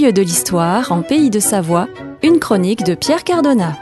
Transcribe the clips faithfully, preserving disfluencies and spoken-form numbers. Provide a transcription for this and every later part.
lieux de l'histoire en Pays de Savoie, une chronique de Pierre Cardona.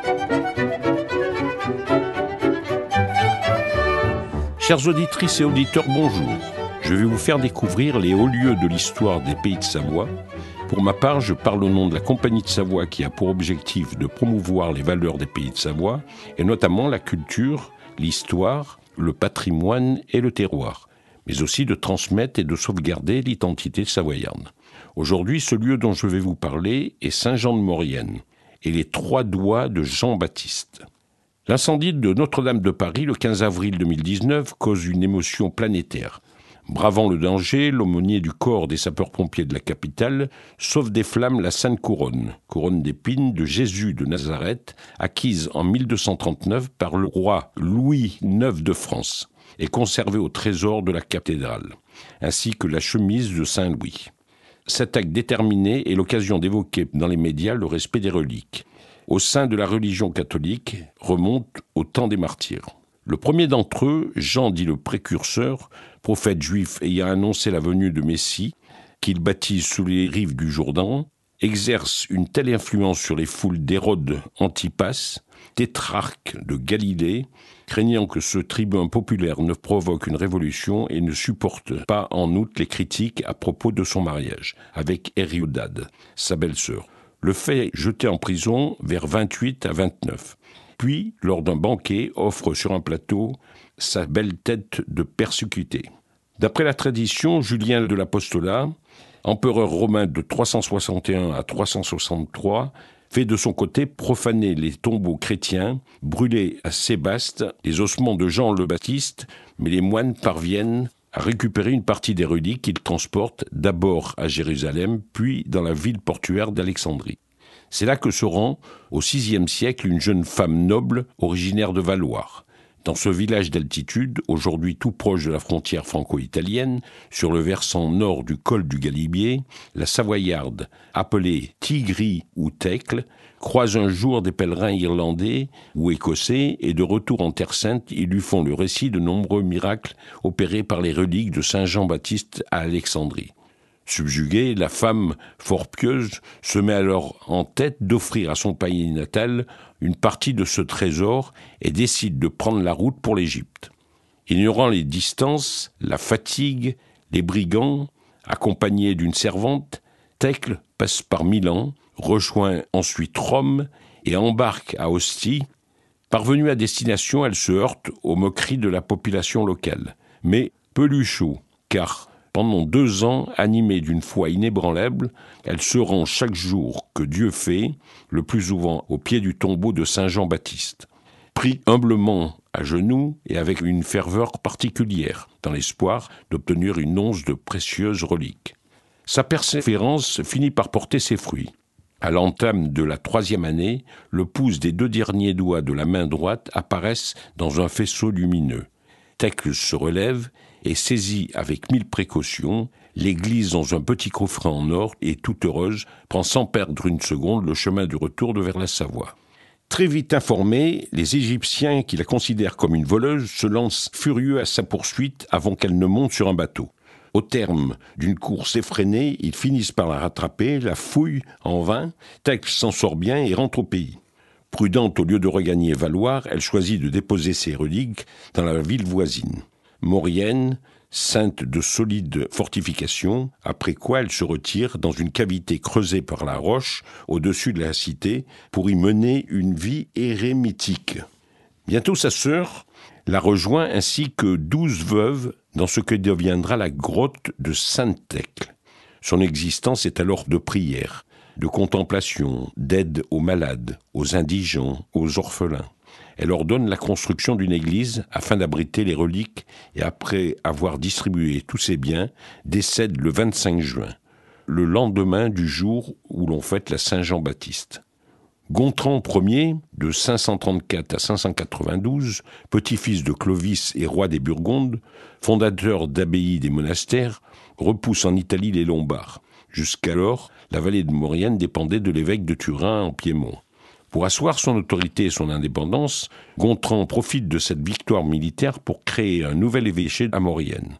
Chères auditrices et auditeurs, bonjour. Je vais vous faire découvrir les hauts lieux de l'histoire des Pays de Savoie. Pour ma part, je parle au nom de la Compagnie de Savoie qui a pour objectif de promouvoir les valeurs des Pays de Savoie, et notamment la culture, l'histoire, le patrimoine et le terroir, mais aussi de transmettre et de sauvegarder l'identité savoyarde. Aujourd'hui, ce lieu dont je vais vous parler est Saint-Jean-de-Maurienne et les trois doigts de Jean-Baptiste. L'incendie de Notre-Dame de Paris, le quinze avril deux mille dix-neuf, cause une émotion planétaire. Bravant le danger, l'aumônier du corps des sapeurs-pompiers de la capitale sauve des flammes la Sainte Couronne, couronne d'épines de Jésus de Nazareth, acquise en mille deux cent trente-neuf par le roi Louis neuf de France et conservée au trésor de la cathédrale, ainsi que la chemise de Saint-Louis. Cet acte déterminé est l'occasion d'évoquer dans les médias le respect des reliques. Au sein de la religion catholique, remonte au temps des martyrs. Le premier d'entre eux, Jean dit le précurseur, prophète juif ayant annoncé la venue de Messie, qu'il baptise sous les rives du Jourdain, exerce une telle influence sur les foules d'Hérode Antipas, tétrarque de Galilée, craignant que ce tribun populaire ne provoque une révolution et ne supporte pas en outre les critiques à propos de son mariage avec Hérodade, sa belle-sœur. Le fait jeté en prison vers vingt-huit à vingt-neuf. Puis, lors d'un banquet, offre sur un plateau sa belle tête de persécuté. D'après la tradition, Julien de l'Apostolat, empereur romain de trois cent soixante et un à trois cent soixante-trois, fait de son côté profaner les tombeaux chrétiens, brûler à Sébaste les ossements de Jean le Baptiste, mais les moines parviennent à récupérer une partie des reliques qu'ils transportent d'abord à Jérusalem, puis dans la ville portuaire d'Alexandrie. C'est là que se rend, au sixième siècle, une jeune femme noble originaire de Valloire. Dans ce village d'altitude, aujourd'hui tout proche de la frontière franco-italienne, sur le versant nord du col du Galibier, la Savoyarde, appelée Tigris ou Tecle, croise un jour des pèlerins irlandais ou écossais et de retour en Terre Sainte, ils lui font le récit de nombreux miracles opérés par les reliques de Saint Jean-Baptiste à Alexandrie. Subjuguée, la femme, fort pieuse, se met alors en tête d'offrir à son pays natal une partie de ce trésor et décide de prendre la route pour l'Égypte. Ignorant les distances, la fatigue, les brigands, accompagnée d'une servante, Tecle passe par Milan, rejoint ensuite Rome et embarque à Ostie. Parvenue à destination, elle se heurte aux moqueries de la population locale. Mais peu lui chaud, car pendant deux ans, animée d'une foi inébranlable, elle se rend chaque jour que Dieu fait, le plus souvent au pied du tombeau de Saint Jean-Baptiste. Pris humblement à genoux et avec une ferveur particulière, dans l'espoir d'obtenir une once de précieuses reliques. Sa persévérance finit par porter ses fruits. À l'entame de la troisième année, le pouce des deux derniers doigts de la main droite apparaissent dans un faisceau lumineux. Tecle se relève et saisit avec mille précautions, les glisse dans un petit coffret en or et, toute heureuse, prend sans perdre une seconde le chemin du retour de vers la Savoie. Très vite informés, les Égyptiens qui la considèrent comme une voleuse se lancent furieux à sa poursuite avant qu'elle ne monte sur un bateau. Au terme d'une course effrénée, ils finissent par la rattraper, la fouillent en vain, Tecle s'en sort bien et rentre au pays. Prudente, au lieu de regagner Valloire, elle choisit de déposer ses reliques dans la ville voisine. Maurienne, ceinte de solides fortifications, après quoi elle se retire dans une cavité creusée par la roche au-dessus de la cité pour y mener une vie érémitique. Bientôt sa sœur la rejoint ainsi que douze veuves dans ce que deviendra la grotte de Sainte-Tecle. Son existence est alors de prière, de contemplation, d'aide aux malades, aux indigents, aux orphelins. Elle ordonne la construction d'une église afin d'abriter les reliques et après avoir distribué tous ses biens, décède le vingt-cinq juin, le lendemain du jour où l'on fête la Saint-Jean-Baptiste. Gontran Ier, de cinq cent trente-quatre à cinq cent quatre-vingt-douze, petit-fils de Clovis et roi des Burgondes, fondateur d'abbayes des monastères, repousse en Italie les Lombards. Jusqu'alors, la vallée de Maurienne dépendait de l'évêque de Turin en Piémont. Pour asseoir son autorité et son indépendance, Gontran profite de cette victoire militaire pour créer un nouvel évêché à Maurienne.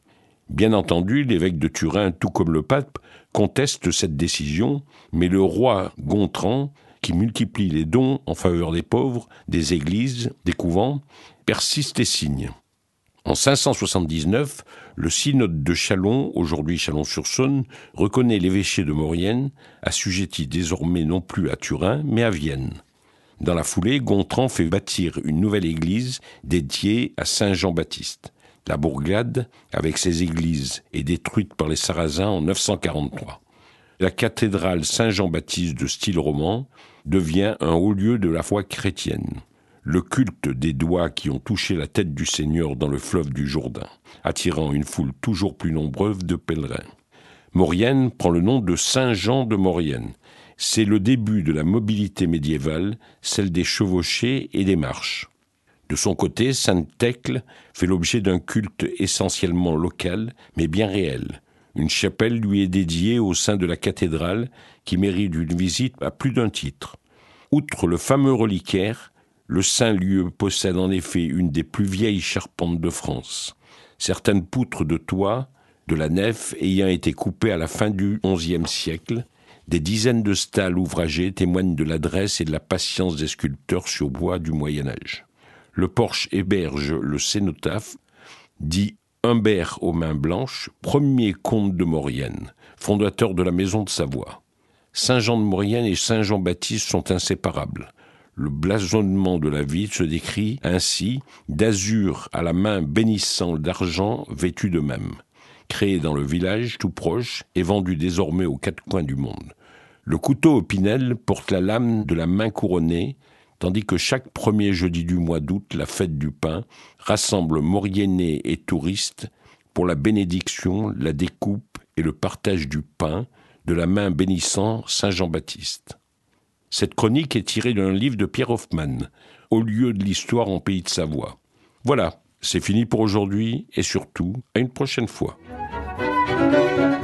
Bien entendu, l'évêque de Turin, tout comme le pape, conteste cette décision, mais le roi Gontran, qui multiplie les dons en faveur des pauvres, des églises, des couvents, persiste et signe. En cinq cent soixante-dix-neuf, le synode de Châlons, aujourd'hui Chalon-sur-Saône, reconnaît l'évêché de Maurienne, assujetti désormais non plus à Turin, mais à Vienne. Dans la foulée, Gontran fait bâtir une nouvelle église dédiée à Saint Jean-Baptiste. La bourgade, avec ses églises, est détruite par les Sarrasins en neuf cent quarante-trois. La cathédrale Saint-Jean-Baptiste de style roman devient un haut lieu de la foi chrétienne. Le culte des doigts qui ont touché la tête du Seigneur dans le fleuve du Jourdain, attirant une foule toujours plus nombreuse de pèlerins. Maurienne prend le nom de Saint-Jean de Maurienne. C'est le début de la mobilité médiévale, celle des chevauchés et des marches. De son côté, Sainte-Thècle fait l'objet d'un culte essentiellement local, mais bien réel. Une chapelle lui est dédiée au sein de la cathédrale, qui mérite une visite à plus d'un titre. Outre le fameux reliquaire, le saint lieu possède en effet une des plus vieilles charpentes de France. Certaines poutres de toit de la nef ayant été coupées à la fin du onzième siècle, des dizaines de stalles ouvragées témoignent de l'adresse et de la patience des sculpteurs sur bois du Moyen-Âge. Le porche héberge le cénotaphe, dit Humbert aux mains blanches, premier comte de Maurienne, fondateur de la maison de Savoie. Saint-Jean de Maurienne et Saint-Jean-Baptiste sont inséparables. Le blasonnement de la ville se décrit ainsi, d'azur à la main bénissant d'argent vêtu de même, créé dans le village tout proche et vendu désormais aux quatre coins du monde. Le couteau Opinel porte la lame de la main couronnée, tandis que chaque premier jeudi du mois d'août, la fête du pain, rassemble Mauriennais et touristes pour la bénédiction, la découpe et le partage du pain de la main bénissant Saint Jean-Baptiste. Cette chronique est tirée d'un livre de Pierre Hoffmann, Au lieu de l'histoire en pays de Savoie. Voilà, c'est fini pour aujourd'hui et surtout, à une prochaine fois.